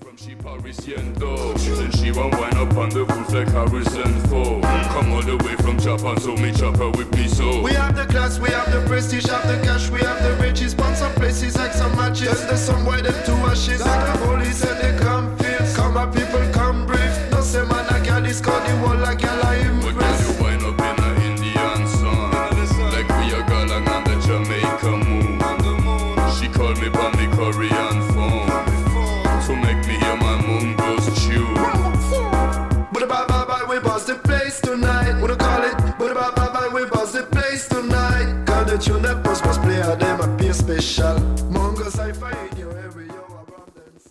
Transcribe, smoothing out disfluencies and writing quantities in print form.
From she Parisian though, then she won't wind up on the roof like Harrison Ford. Come all the way from Japan, so me chop her with me so. We have the class, we have the prestige, have the cash, we have the riches. Burn some places like some matches. Tell the some boy them to ashes. Like the police and they come fierce. Come my people come brief. No say man I can't discard the wall like a lion. But girl you wind up in a Indian song, like we are galang on the Jamaica moon. She called me on the Korean phone to make me hear my moon goes chew. But bye, we bust the place tonight. What do call it? But bye, we bust the place tonight. Got the tune that must play, them appear special.